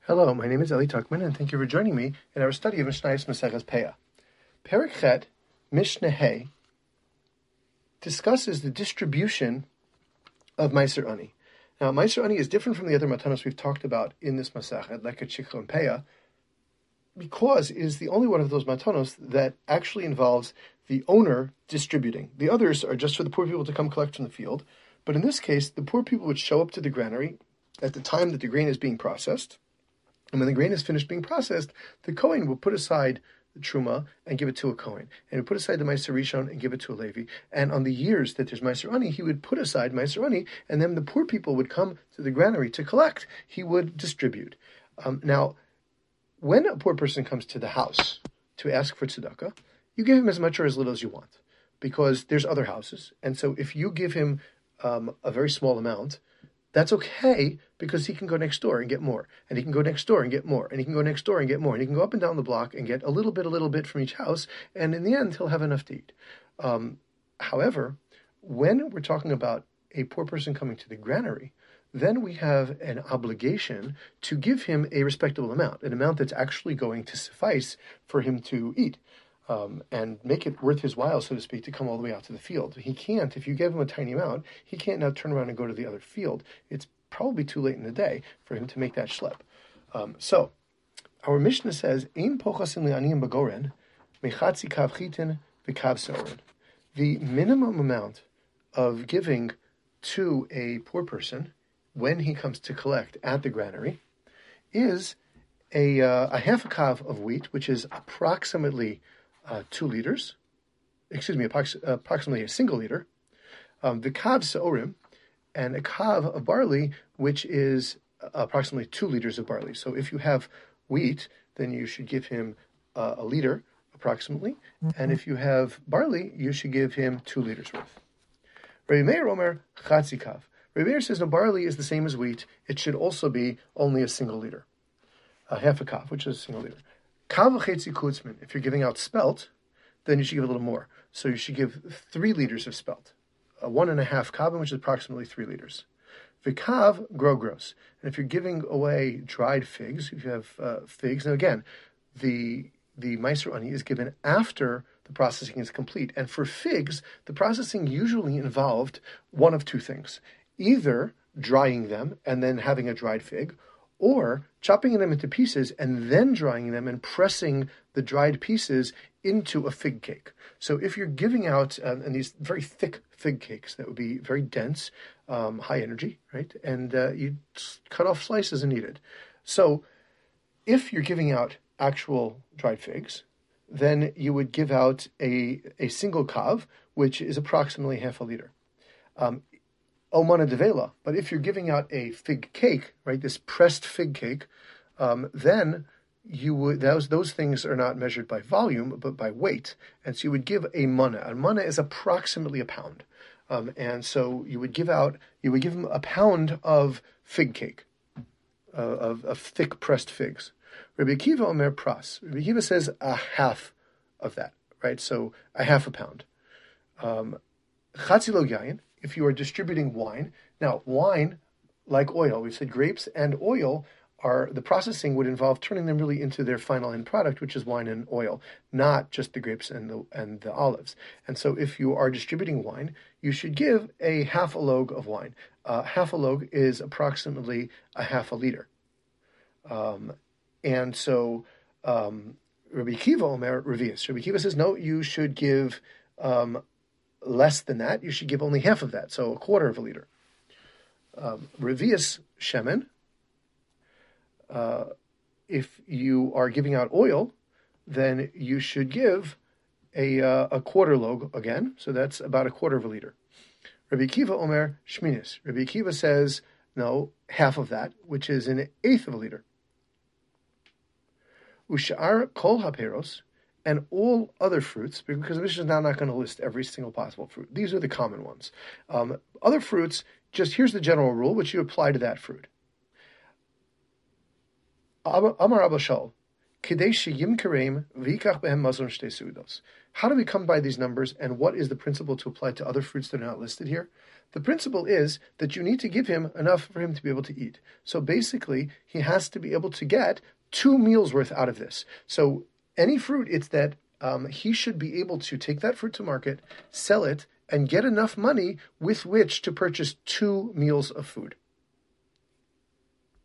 Hello, my name is Eli Tuckman, and thank you for joining me in our study of Mishnayos Maseches Peah. Perek Chet, Mishnah Hey, discusses the distribution of Meiser Ani. Now, Meiser Ani is different from the other matanos we've talked about in this Masechet, like a Shikha and Peah, because it is the only one of those matanos that actually involves the owner distributing. The others are just for the poor people to come collect from the field, but in this case, the poor people would show up to the granary at the time that the grain is being processed. And when the grain is finished being processed, the Kohen will put aside the Truma and give it to a Kohen. And he would put aside the Meiser Rishon and give it to a Levi. And on the years that there's Meiser Ani, he would put aside Meiser Ani, and then the poor people would come to the granary to collect. He would distribute. Now, when a poor person comes to the house to ask for tzedakah, you give him as much or as little as you want, because there's other houses. And so if you give him a very small amount, that's okay, because he can go next door and get more, and he can go next door and get more, and he can go next door and get more, and he can go up and down the block and get a little bit from each house, and in the end, he'll have enough to eat. However, when we're talking about a poor person coming to the granary, then we have an obligation to give him a respectable amount, an amount that's actually going to suffice for him to eat. And make it worth his while, so to speak, to come all the way out to the field. He can't, if you give him a tiny amount, he can't now turn around and go to the other field. It's probably too late in the day for him to make that schlep. So, our Mishnah says, Ein pochasin li'aniyim bagoren, mechatzi kav chitin v'kav seorin. The minimum amount of giving to a poor person when he comes to collect at the granary is a half a kav of wheat, which is approximately 2 liters, approximately a single liter, the kav seorim, and a kav of barley, which is approximately 2 liters of barley. So if you have wheat, then you should give him a liter, approximately, and if you have barley, you should give him 2 liters worth. Rabbi Meir Omer chatzi kav. Rabbi Meir says, no, barley is the same as wheat. It should also be only a single liter, half a kav, which is a single liter. Kav v'chetzi kutzman. If you're giving out spelt, then you should give a little more. So you should give 3 liters of spelt, 1.5 kavim, which is approximately 3 liters. V'kav grogros. And if you're giving away dried figs, if you have figs, now again, the Meiser Ani is given after the processing is complete. And for figs, the processing usually involved one of two things: either drying them and then having a dried fig, or chopping them into pieces and then drying them and pressing the dried pieces into a fig cake. So if you're giving out and these very thick fig cakes that would be very dense, high energy, right? And you cut off slices and eat it. So if you're giving out actual dried figs, then you would give out a single kav, which is approximately half a liter. Omana devela. But if you're giving out a fig cake, right, this pressed fig cake, then you would those things are not measured by volume but by weight, and so you would give a mana. A mana is approximately a pound, and so you would give him a pound of fig cake, of thick pressed figs. Rabbi Akiva Omer pras. Rabbi Akiva says a half of that, right? So a half a pound. Chatzi lo yayin. If you are distributing wine, now wine, like oil, we've said grapes and oil the processing would involve turning them really into their final end product, which is wine and oil, not just the grapes and the olives. And so if you are distributing wine, you should give a half a log of wine. Half a log is approximately a half a liter. And so Rabbi Akiva Omer Revius. Rabbi Akiva says, no, you should give less than that. You should give only half of that, so a quarter of a liter. Revius shemen. If you are giving out oil, then you should give a quarter log again, so that's about a quarter of a liter. Rabbi Akiva Omer shminis. Rabbi Akiva says, no, half of that, which is an eighth of a liter. Ushar kol haperos, and all other fruits, because the Mishnah is now not going to list every single possible fruit. These are the common ones. Other fruits, just here's the general rule, which you apply to that fruit. Amar Abba Shaul, How do we come by these numbers, and what is the principle to apply to other fruits that are not listed here? The principle is that you need to give him enough for him to be able to eat. So basically, he has to be able to get 2 meals worth out of this. So any fruit, it's that he should be able to take that fruit to market, sell it, and get enough money with which to purchase 2 meals of food.